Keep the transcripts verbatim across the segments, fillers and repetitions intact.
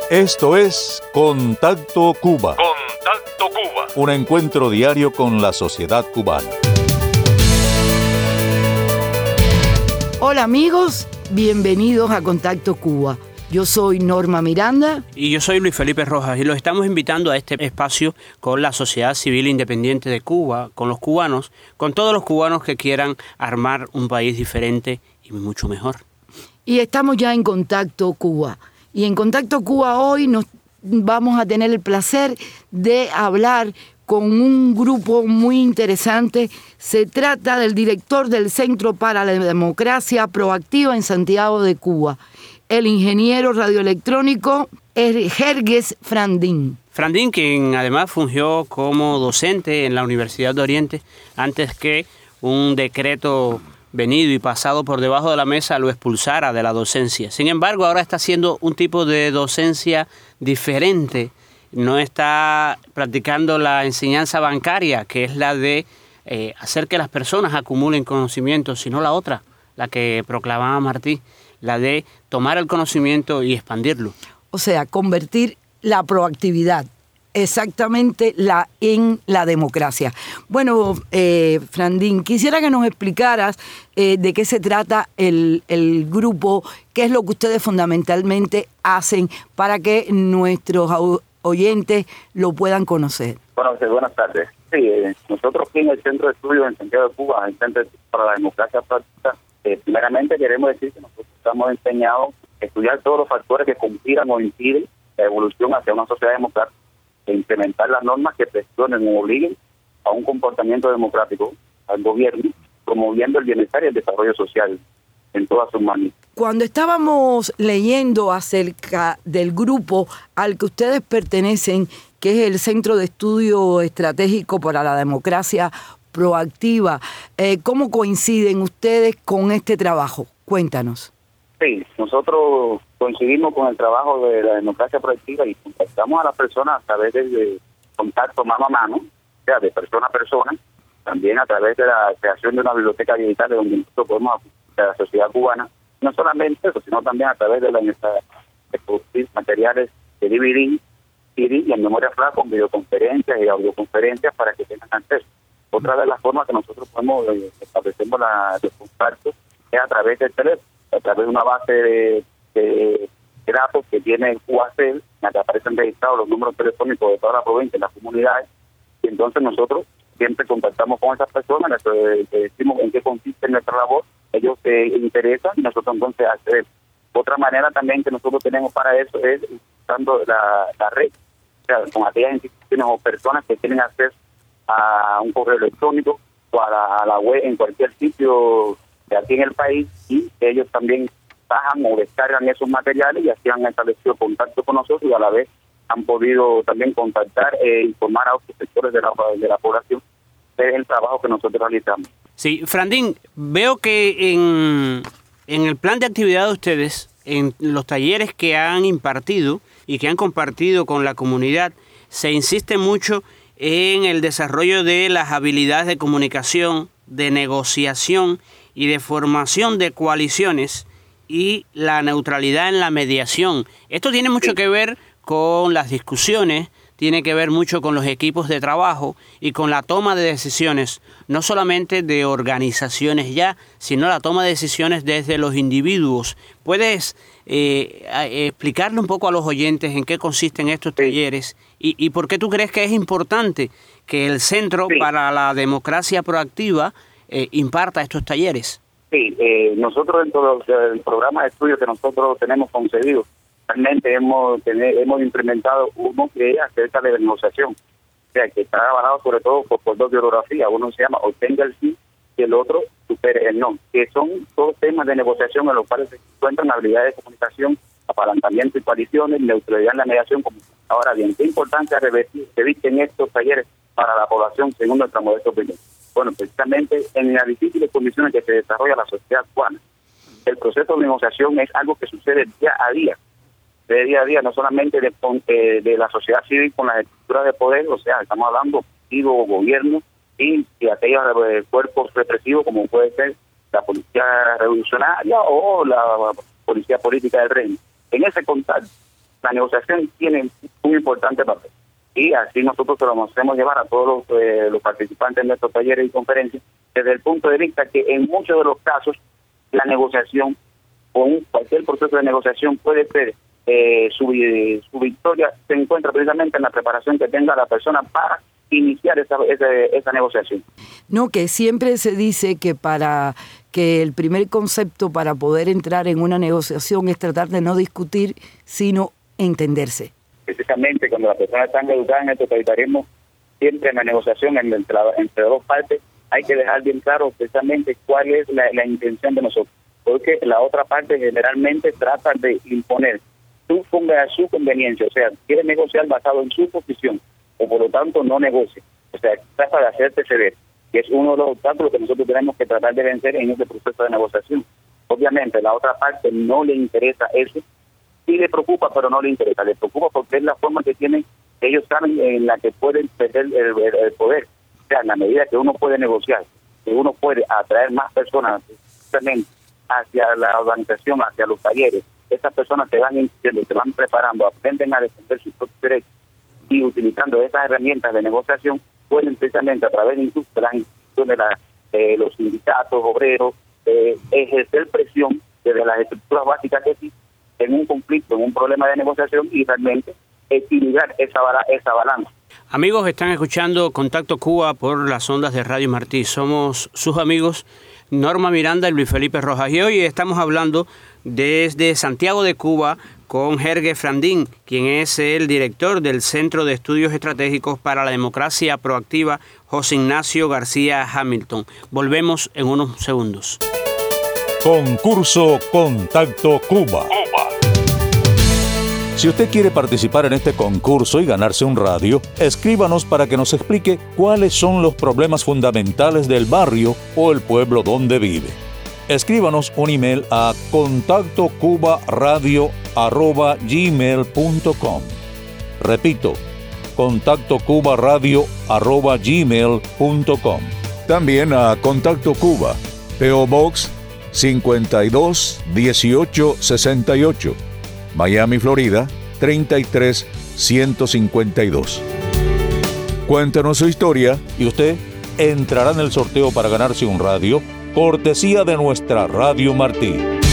Esto es Contacto Cuba. Contacto Cuba. Un encuentro diario con la sociedad cubana. Hola amigos, bienvenidos a Contacto Cuba. Yo soy Norma Miranda. Y yo soy Luis Felipe Rojas y los estamos invitando a este espacio con la sociedad civil independiente de Cuba, con los cubanos, con todos los cubanos que quieran armar un país diferente y mucho mejor. Y estamos ya en Contacto Cuba. Y en Contacto Cuba hoy nos vamos a tener el placer de hablar con un grupo muy interesante. Se trata del director del Centro para la Democracia Proactiva en Santiago de Cuba, el ingeniero radioelectrónico Jergues Frandín. Frandín, quien además fungió como docente en la Universidad de Oriente antes que un decreto venido y pasado por debajo de la mesa lo expulsara de la docencia. Sin embargo, ahora está haciendo un tipo de docencia diferente. No está practicando la enseñanza bancaria, que es la de eh, hacer que las personas acumulen conocimiento, sino la otra, la que proclamaba Martí, la de tomar el conocimiento y expandirlo. O sea, convertir la proactividad exactamente la en la democracia. Bueno, eh, Frandín, quisiera que nos explicaras eh, de qué se trata el, el grupo, qué es lo que ustedes fundamentalmente hacen para que nuestros oyentes lo puedan conocer. Bueno, buenas tardes. Sí, eh, nosotros aquí en el Centro de Estudios en Santiago de Cuba, el Centro para la Democracia Práctica, eh, primeramente queremos decir que nosotros estamos empeñados en estudiar todos los factores que conspiran o impiden la evolución hacia una sociedad democrática, e implementar las normas que presionen o obliguen a un comportamiento democrático al gobierno, promoviendo el bienestar y el desarrollo social en todas sus maneras. Cuando estábamos leyendo acerca del grupo al que ustedes pertenecen, que es el Centro de Estudio Estratégico para la Democracia Proactiva, eh, ¿cómo coinciden ustedes con este trabajo? Cuéntanos. Sí, nosotros coincidimos con el trabajo de la democracia proactiva y contactamos a las personas a través de contacto mano a mano, o sea, de persona a persona, también a través de la creación de una biblioteca digital donde nosotros podemos apuntar a la sociedad cubana, no solamente eso, sino también a través de, la, de producir materiales de D V D, C D y en memoria flash con videoconferencias y audioconferencias para que tengan acceso. Otra de las formas que nosotros podemos eh, establecemos la, los contactos es a través del teléfono, a través de una base de, de, de datos que tiene U A C, en la que aparecen registrados los números telefónicos de toda la provincia y las comunidades, y entonces nosotros siempre contactamos con esas personas, les decimos en qué consiste nuestra labor, ellos se interesan y nosotros entonces accedemos. Otra manera también que nosotros tenemos para eso es usando la, la red, o sea, con aquellas instituciones o personas que tienen acceso a un correo electrónico o a la, a la web en cualquier sitio de aquí en el país, y ellos también bajan o descargan esos materiales y así han establecido contacto con nosotros y a la vez han podido también contactar e informar a otros sectores de la, de la población del trabajo que nosotros realizamos. Sí, Frandín, veo que en, en el plan de actividad de ustedes, en los talleres que han impartido y que han compartido con la comunidad, se insiste mucho en el desarrollo de las habilidades de comunicación, de negociación y de formación de coaliciones y la neutralidad en la mediación. Esto tiene mucho que ver con las discusiones, tiene que ver mucho con los equipos de trabajo y con la toma de decisiones, no solamente de organizaciones ya, sino la toma de decisiones desde los individuos. ¿Puedes eh, explicarle un poco a los oyentes en qué consisten estos talleres y, y por qué tú crees que es importante que el Centro sí. para la Democracia Proactiva Eh, imparta estos talleres? Sí, eh, nosotros dentro del programa de estudio que nosotros tenemos concebido, realmente hemos tener, hemos implementado uno que es acerca de la negociación, o sea, que está avalado sobre todo por, por dos biografías, uno se llama Obtenga el sí y el otro Supere el no, que son dos temas de negociación en los cuales se encuentran habilidades de comunicación, apalancamiento y coaliciones, neutralidad en la mediación. Ahora bien, ¿qué importancia revisten estos talleres para la población según nuestra modesta opinión? Bueno, precisamente en las difíciles condiciones que se desarrolla la sociedad cubana, el proceso de negociación es algo que sucede día a día, de día a día, no solamente de, de, de la sociedad civil con las estructuras de poder, o sea, estamos hablando de gobierno y de aquellos eh, cuerpos represivos como puede ser la policía revolucionaria o la policía política del reino. En ese contacto, la negociación tiene un importante papel. Y así nosotros se lo hacemos llevar a todos los, eh, los participantes en nuestros talleres y conferencias, desde el punto de vista que en muchos de los casos la negociación o un, cualquier proceso de negociación puede ser, eh, su, su victoria se encuentra precisamente en la preparación que tenga la persona para iniciar esa, esa, esa negociación. No, que siempre se dice que para que el primer concepto para poder entrar en una negociación es tratar de no discutir, sino entenderse. Precisamente cuando las personas están educadas en el totalitarismo, siempre en la negociación entre, entre dos partes hay que dejar bien claro precisamente cuál es la, la intención de nosotros, porque la otra parte generalmente trata de imponer su, su conveniencia, o sea, quiere negociar basado en su posición, o por lo tanto no negocia, o sea, trata de hacerte ceder, que es uno de los obstáculos que nosotros tenemos que tratar de vencer en este proceso de negociación. Obviamente la otra parte no le interesa eso, sí le preocupa, pero no le interesa, le preocupa porque es la forma que tienen, ellos saben en la que pueden perder el, el, el poder, o sea, en la medida que uno puede negociar, que uno puede atraer más personas justamente hacia la organización, hacia los talleres, esas personas se van insistiendo, se van preparando, aprenden a defender sus propios derechos y utilizando esas herramientas de negociación, pueden precisamente a través de incluso de las instituciones, la, eh, los sindicatos, obreros, eh, ejercer presión desde las estructuras básicas que existen en un conflicto, en un problema de negociación y realmente equilibrar esa, esa balanza. Amigos, están escuchando Contacto Cuba por las ondas de Radio Martí. Somos sus amigos Norma Miranda y Luis Felipe Rojas. Y hoy estamos hablando desde Santiago de Cuba con Jerge Frandín, quien es el director del Centro de Estudios Estratégicos para la Democracia Proactiva, José Ignacio García Hamilton. Volvemos en unos segundos. Concurso Contacto Cuba. Si usted quiere participar en este concurso y ganarse un radio, escríbanos para que nos explique cuáles son los problemas fundamentales del barrio o el pueblo donde vive. Escríbanos un email a contacto cuba radio arroba gmail punto com. Repito, contacto cuba radio arroba gmail punto com. También a Contacto Cuba, P O Box cincuenta y dos dieciocho sesenta y ocho, Miami, Florida treinta y tres ciento cincuenta y dos. Cuéntenos su historia y usted entrará en el sorteo para ganarse un radio, cortesía de nuestra Radio Martí.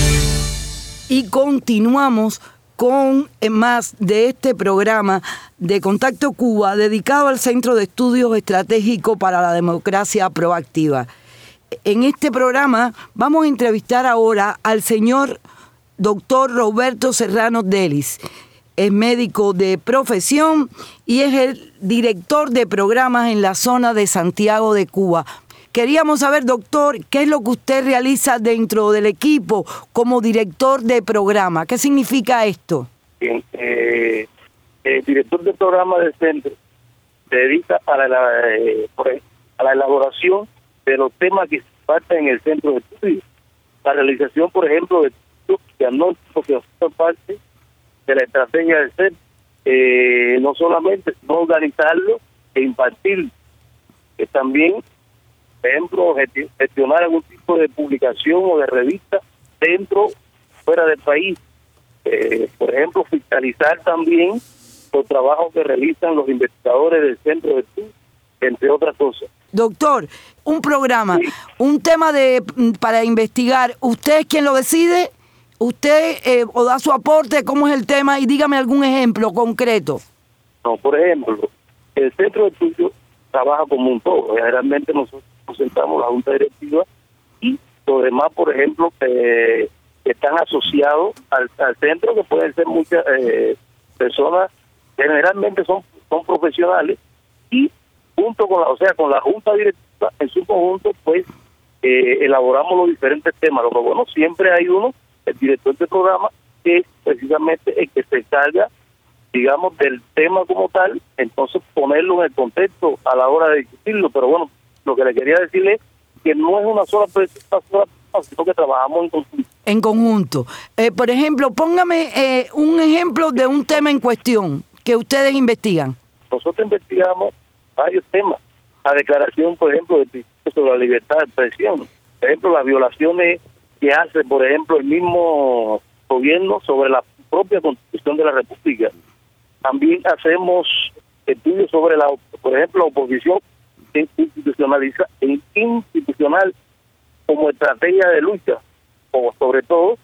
Y continuamos con más de este programa de Contacto Cuba dedicado al Centro de Estudios Estratégicos para la Democracia Proactiva. En este programa vamos a entrevistar ahora al señor doctor Roberto Serrano Delis. Es médico de profesión y es el director de programas en la zona de Santiago de Cuba. Queríamos saber, doctor, ¿qué es lo que usted realiza dentro del equipo como director de programa? ¿Qué significa esto? Bien, eh, el director de programa del centro se dedica a la, eh, a la elaboración de los temas que se tratan en el centro de estudio. La realización, por ejemplo, de diagnósticos que son parte de la estrategia del centro, eh, no solamente no organizarlo e impartirlo, que también, por ejemplo, gestionar algún tipo de publicación o de revista dentro, fuera del país. Eh, por ejemplo, fiscalizar también los trabajos que realizan los investigadores del centro de estudio, entre otras cosas. Doctor, un programa, sí. un tema de para investigar, ¿usted es quien lo decide? ¿Usted eh, o da su aporte? ¿Cómo es el tema? Y dígame algún ejemplo concreto. No, por ejemplo, el centro de estudio trabaja como un todo. Generalmente nosotros presentamos la junta directiva y los demás, por ejemplo, eh, que están asociados al, al centro, que pueden ser muchas eh, personas, generalmente son, son profesionales, y junto con la, o sea, con la junta directiva en su conjunto, pues eh, elaboramos los diferentes temas. Lo que bueno, siempre hay uno, el director del programa, que es precisamente el que se encarga, digamos, del tema como tal, entonces ponerlo en el contexto a la hora de discutirlo. Pero bueno, lo que le quería decirle es que no es una sola persona, sino que trabajamos en conjunto. En conjunto. Eh, por ejemplo, póngame eh, un ejemplo de un tema en cuestión que ustedes investigan. Nosotros investigamos varios temas. La declaración, por ejemplo, del principio sobre la libertad de expresión. Por ejemplo, las violaciones que hace, por ejemplo, el mismo gobierno sobre la propia Constitución de la República. También hacemos estudios sobre, la, por ejemplo, la oposición institucionaliza, institucional como estrategia de lucha, o sobre todo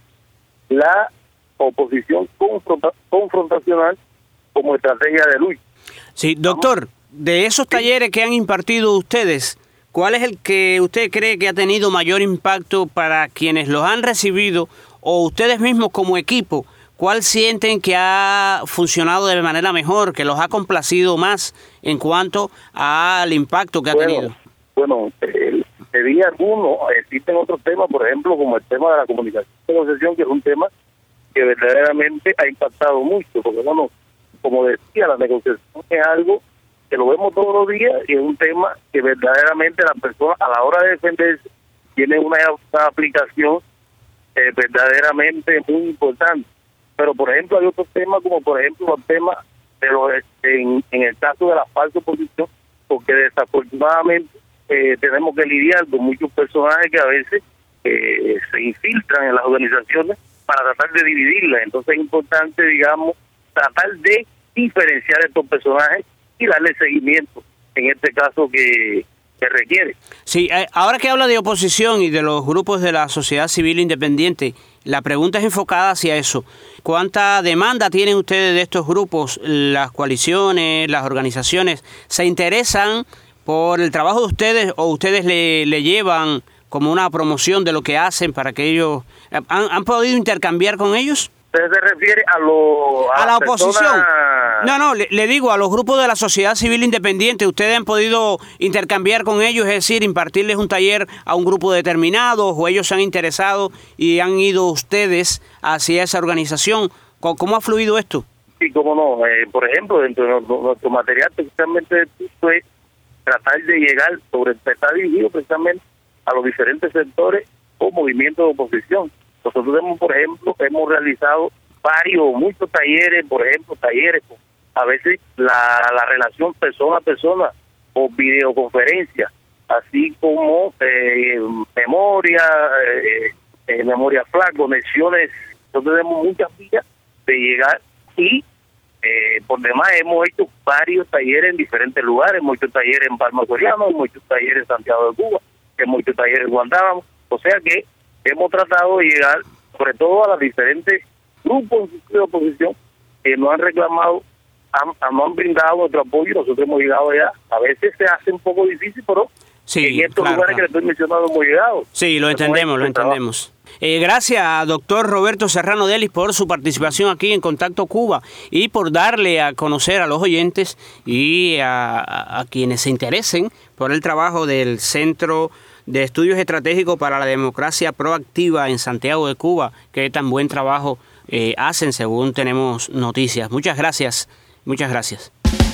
la oposición confronta, confrontacional como estrategia de lucha. Sí, doctor, de esos talleres que han impartido ustedes, ¿cuál es el que usted cree que ha tenido mayor impacto para quienes los han recibido o ustedes mismos como equipo? ¿Cuál sienten que ha funcionado de manera mejor, que los ha complacido más en cuanto al impacto que ha bueno, tenido? Bueno, eh, sería alguno, existen otros temas, por ejemplo, como el tema de la comunicación y negociación, que es un tema que verdaderamente ha impactado mucho, porque bueno, como decía, la negociación es algo que lo vemos todos los días y es un tema que verdaderamente las personas a la hora de defenderse tienen una, una aplicación eh, verdaderamente muy importante. Pero por ejemplo hay otros temas, como por ejemplo el tema de los en, en el caso de la falsa oposición, porque desafortunadamente eh, tenemos que lidiar con muchos personajes que a veces eh, se infiltran en las organizaciones para tratar de dividirlas. Entonces es importante, digamos, tratar de diferenciar estos personajes y darle seguimiento en este caso que, que requiere. Sí, ahora que habla de oposición y de los grupos de la sociedad civil independiente, la pregunta es enfocada hacia eso. ¿Cuánta demanda tienen ustedes de estos grupos? ¿Las coaliciones, las organizaciones se interesan por el trabajo de ustedes o ustedes le, le llevan como una promoción de lo que hacen para que ellos... ¿Han, han podido intercambiar con ellos? ¿Usted se refiere a, lo, a, a la oposición? Persona... No, no, le, le digo a los grupos de la sociedad civil independiente, ¿ustedes han podido intercambiar con ellos, es decir, impartirles un taller a un grupo determinado o ellos se han interesado y han ido ustedes hacia esa organización? ¿Cómo, cómo ha fluido esto? Sí, cómo no. Eh, por ejemplo, dentro de nuestro, nuestro material precisamente esto es tratar de llegar, sobre está dirigido precisamente a los diferentes sectores o movimientos de oposición. Nosotros hemos, por ejemplo, hemos realizado varios, muchos talleres, por ejemplo, talleres, a veces la, la relación persona a persona o videoconferencia, así como eh, memoria, eh, eh, memoria flash, conexiones. Nosotros tenemos muchas vías de llegar y eh, por demás hemos hecho varios talleres en diferentes lugares. Hemos hecho talleres en Palma Soriano, hemos hecho talleres en Santiago de Cuba, hemos hecho talleres en Guantánamo, o sea que hemos tratado de llegar sobre todo a los diferentes grupos de oposición que nos han reclamado, han, nos han brindado nuestro apoyo y nosotros hemos llegado allá. A veces se hace un poco difícil, pero sí, en estos claro, lugares claro. que le estoy mencionando hemos llegado. Sí, lo entendemos, lo entendemos. Eh, gracias a doctor Roberto Serrano Delis por su participación aquí en Contacto Cuba y por darle a conocer a los oyentes y a, a, a quienes se interesen por el trabajo del Centro de Estudios Estratégicos para la Democracia Proactiva en Santiago de Cuba, que tan buen trabajo eh, hacen según tenemos noticias. Muchas gracias, muchas gracias.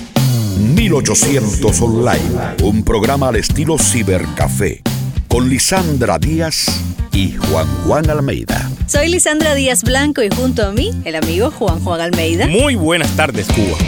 mil ochocientos Online, un programa al estilo Cibercafé, con Lisandra Díaz y Juan Juan Almeida. Soy Lisandra Díaz Blanco y junto a mí, el amigo Juan Juan Almeida. Muy buenas tardes, Cuba.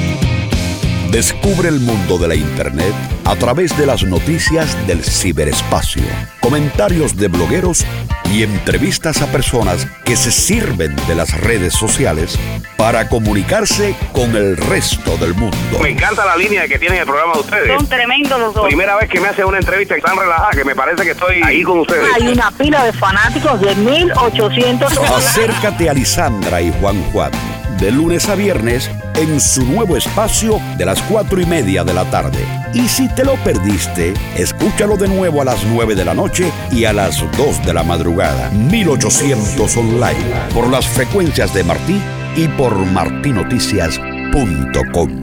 Descubre el mundo de la Internet a través de las noticias del ciberespacio, comentarios de blogueros y entrevistas a personas que se sirven de las redes sociales para comunicarse con el resto del mundo. Me encanta la línea que tienen el programa de ustedes. Son tremendos los dos. Primera vez que me hacen una entrevista tan relajada que me parece que estoy ahí con ustedes. Hay una pila de fanáticos de mil ochocientos. Acércate a Lisandra y Juan Juan de lunes a viernes en su nuevo espacio de las cuatro y media de la tarde. Y si te lo perdiste, escúchalo de nuevo a las nueve de la noche y a las dos de la madrugada. mil ochocientos Online, por las frecuencias de Martí y por martí noticias punto com.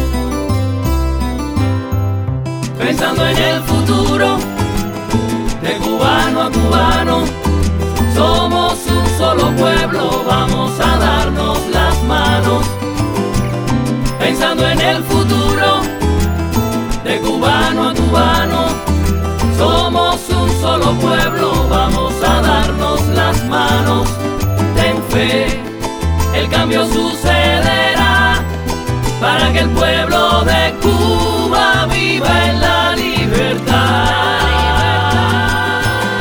Pensando en el futuro, de cubano a cubano, somos un solo pueblo, vamos a darnos las manos. Pensando en el futuro, de cubano a cubano, somos un solo pueblo, vamos a darnos las manos. Ten fe, el cambio sucederá, para que el pueblo de Cuba viva en la libertad.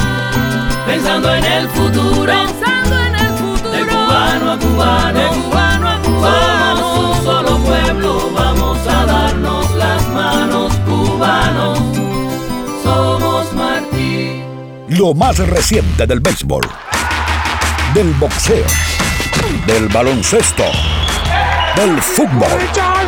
Pensando en el futuro, pensando en el futuro, de cubano a cubano, de cubano Lo más reciente del béisbol, del boxeo, del baloncesto, del fútbol.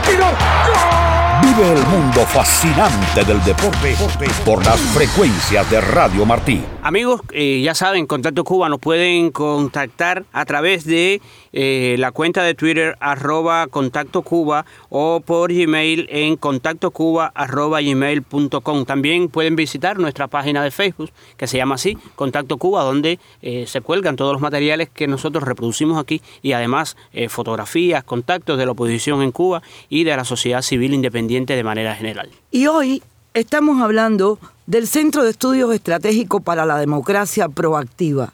Vive el mundo fascinante del deporte por las frecuencias de Radio Martí. Amigos, eh, ya saben, Contacto Cuba nos pueden contactar a través de eh, la cuenta de Twitter arroba Contacto Cuba o por Gmail en contactocuba arroba gmail punto com. También pueden visitar nuestra página de Facebook que se llama así, Contacto Cuba, donde eh, se cuelgan todos los materiales que nosotros reproducimos aquí y además eh, fotografías, contactos de la oposición en Cuba y de la sociedad civil independiente de manera general. Y hoy estamos hablando del Centro de Estudios Estratégicos para la Democracia Proactiva.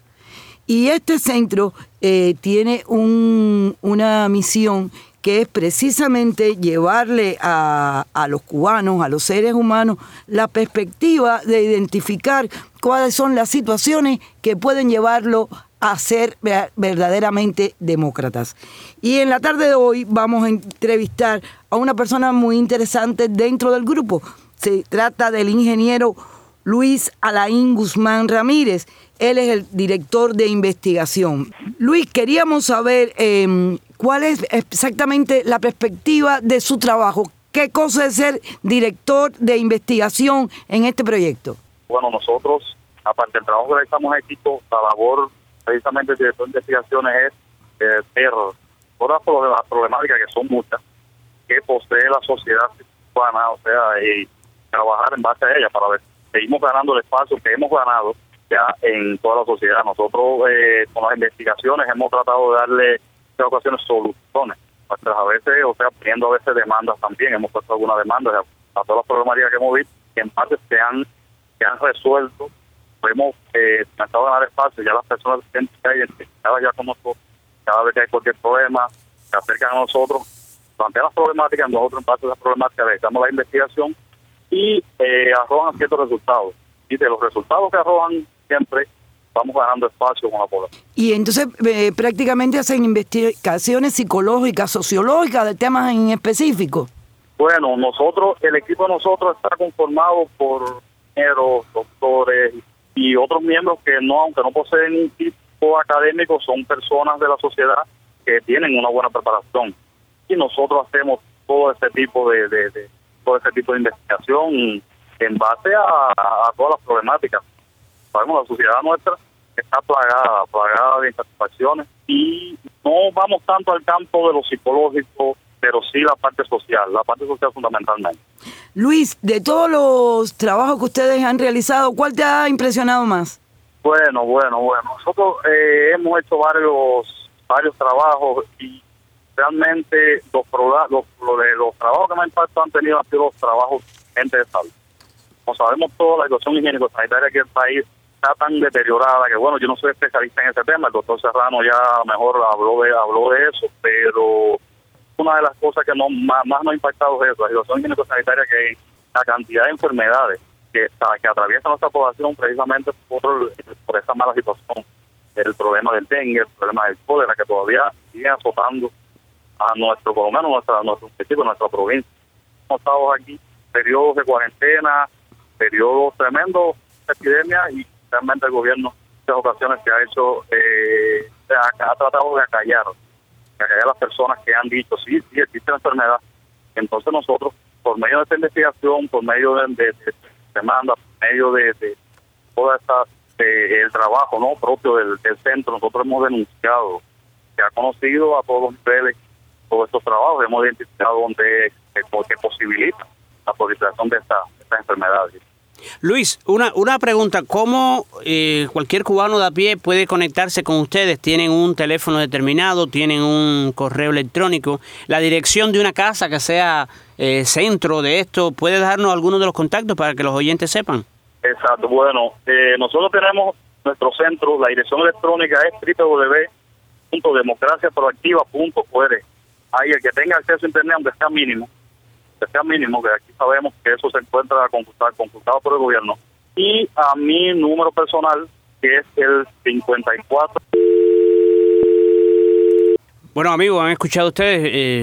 Y este centro eh, tiene un, una misión que es precisamente llevarle a, a los cubanos, a los seres humanos, la perspectiva de identificar cuáles son las situaciones que pueden llevarlo a ser verdaderamente demócratas. Y en la tarde de hoy vamos a entrevistar a una persona muy interesante dentro del grupo. Se trata del ingeniero Luis Alain Guzmán Ramírez. Él es el director de investigación. Luis, queríamos saber eh, cuál es exactamente la perspectiva de su trabajo. ¿Qué cosa es ser director de investigación en este proyecto? Bueno, nosotros, aparte del trabajo que realizamos en equipo, la labor precisamente del director de investigaciones es eh, ver todas las problemáticas, que son muchas, que posee la sociedad cubana, o sea, y trabajar en base a ella para ver. Seguimos ganando el espacio que hemos ganado ya en toda la sociedad. Nosotros eh, con las investigaciones hemos tratado de darle en ocasiones soluciones, nuestras a veces, o sea, pidiendo a veces demandas también. Hemos puesto algunas demandas a, a todas las problemáticas que hemos visto, que en parte se han, se han resuelto. Hemos eh, tratado de ganar espacio, ya las personas que están identificadas ya con nosotros, cada vez que hay cualquier problema, se acercan a nosotros, plantean las problemáticas, nosotros en parte de las problemáticas realizamos la investigación y eh, arrojan ciertos resultados. Y de los resultados que arrojan siempre vamos ganando espacio con la población. Y entonces eh, prácticamente hacen investigaciones psicológicas, sociológicas de temas en específico. Bueno, nosotros, el equipo de nosotros está conformado por ingenieros, doctores y otros miembros que no, aunque no poseen un tipo académico, son personas de la sociedad que tienen una buena preparación. Y nosotros hacemos todo este tipo de, de, de todo este tipo de investigación en base a, a todas las problemáticas. Sabemos la sociedad nuestra está plagada, plagada de insatisfacciones y no vamos tanto al campo de lo psicológico, pero sí la parte social, la parte social fundamentalmente. Luis, de todos los trabajos que ustedes han realizado, ¿cuál te ha impresionado más? Bueno, bueno, bueno. Nosotros eh, hemos hecho varios varios trabajos y realmente los, los, los, los trabajos que más impacto han tenido han sido los trabajos de gente de salud. Como sabemos todos, la situación higiénico-sanitaria aquí en el país está tan deteriorada que, bueno, yo no soy especialista en ese tema, el doctor Serrano ya mejor habló de habló de eso, pero una de las cosas que no, más, más nos ha impactado es eso, la situación higiénico-sanitaria, que la cantidad de enfermedades que, que atraviesa nuestra población precisamente por, por esa mala situación, el problema del dengue, el problema del cólera, que todavía sigue azotando a nuestro, por lo menos nuestra, nuestro municipio, nuestra provincia. Hemos estado aquí periodos de cuarentena, periodos tremendos de epidemia, y realmente el gobierno en muchas ocasiones se ha hecho, eh, ha, ha tratado de acallar, de acallar a las personas que han dicho, sí, sí, existe la enfermedad. Entonces nosotros, por medio de esta investigación, por medio de, de, de demandas, por medio de, de toda esta, de, el trabajo no propio del, del centro, nosotros hemos denunciado, se ha conocido a todos los niveles todos estos trabajos, hemos identificado donde que, que posibilita la proliferación de esta, de estas enfermedades. Luis, una, una pregunta, ¿cómo eh, cualquier cubano de a pie puede conectarse con ustedes? ¿Tienen un teléfono determinado? ¿Tienen un correo electrónico? ¿La dirección de una casa que sea eh, centro de esto? ¿Puede darnos algunos de los contactos para que los oyentes sepan? Exacto, bueno, eh, nosotros tenemos nuestro centro, la dirección electrónica es doble u doble u doble u punto democracia proactiva punto org. Ahí el que tenga acceso a internet, aunque sea mínimo, que sea mínimo, que aquí sabemos que eso se encuentra computado, computado por el gobierno, y a mi número personal, que es el cincuenta y cuatro. Bueno, amigos, han escuchado ustedes, eh,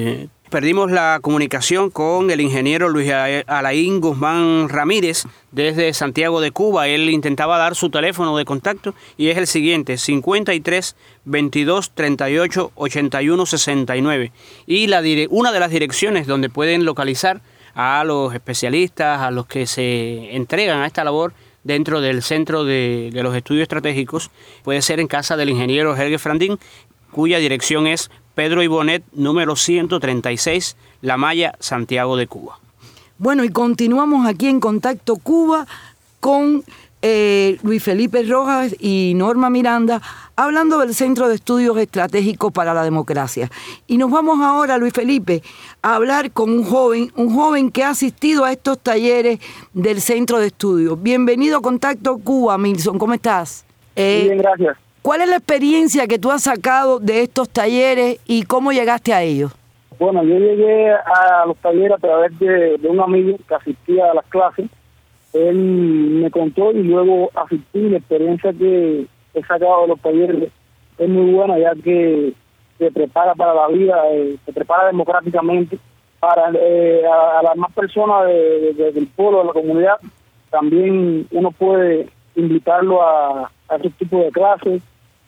perdimos la comunicación con el ingeniero Luis Alain Guzmán Ramírez desde Santiago de Cuba. Él intentaba dar su teléfono de contacto y es el siguiente, cincuenta y tres, veintidós, treinta y ocho, ochenta y uno, sesenta y nueve. Y la dire- una de las direcciones donde pueden localizar a los especialistas, a los que se entregan a esta labor dentro del Centro de, de los Estudios Estratégicos, puede ser en casa del ingeniero Helge Frandín, cuya dirección es Pedro Ibonet, número ciento treinta y seis, La Maya, Santiago de Cuba. Bueno, y continuamos aquí en Contacto Cuba con eh, Luis Felipe Rojas y Norma Miranda, hablando del Centro de Estudios Estratégicos para la Democracia. Y nos vamos ahora, Luis Felipe, a hablar con un joven, un joven que ha asistido a estos talleres del Centro de Estudios. Bienvenido a Contacto Cuba, Milson, ¿cómo estás? Eh, Bien, gracias. ¿Cuál es la experiencia que tú has sacado de estos talleres y cómo llegaste a ellos? Bueno, yo llegué a los talleres a través de, de un amigo que asistía a las clases. Él me contó y luego asistí. La experiencia que he sacado de los talleres es muy buena, ya que se prepara para la vida, eh, se prepara democráticamente para eh, a, a las más personas de, de, del pueblo, de la comunidad. También uno puede invitarlo a, a esos tipos de clases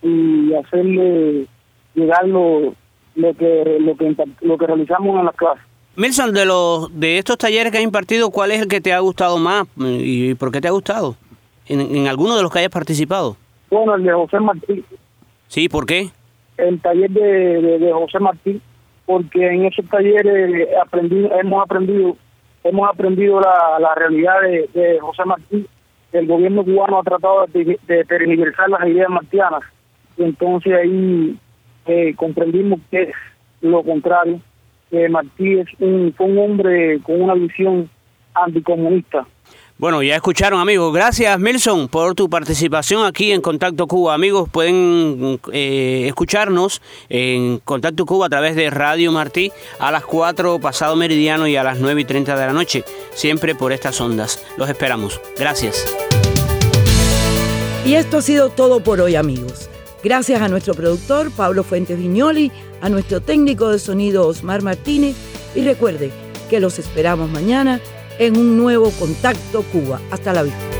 y hacerle llegar lo, lo que lo que lo que realizamos en las clases. Milson, de los de estos talleres que has impartido, ¿cuál es el que te ha gustado más y por qué te ha gustado? ¿En, en alguno de los que hayas participado? Bueno, el de José Martí. Sí, ¿por qué? El taller de, de, de José Martí, porque en esos talleres aprendí, hemos aprendido hemos aprendido la, la realidad de, de José Martí. El gobierno cubano ha tratado de, de tergiversar las ideas martianas. Y entonces ahí eh, comprendimos que es lo contrario, que Martí es un, fue un hombre con una visión anticomunista. Bueno, ya escucharon, amigos. Gracias, Milson, por tu participación aquí en Contacto Cuba. Amigos, pueden eh, escucharnos en Contacto Cuba a través de Radio Martí a las cuatro pasado meridiano y a las nueve y treinta de la noche, siempre por estas ondas. Los esperamos. Gracias. Y esto ha sido todo por hoy, amigos. Gracias a nuestro productor, Pablo Fuentes Viñoli, a nuestro técnico de sonido, Osmar Martínez, y recuerde que los esperamos mañana en un nuevo Contacto Cuba. Hasta la vista.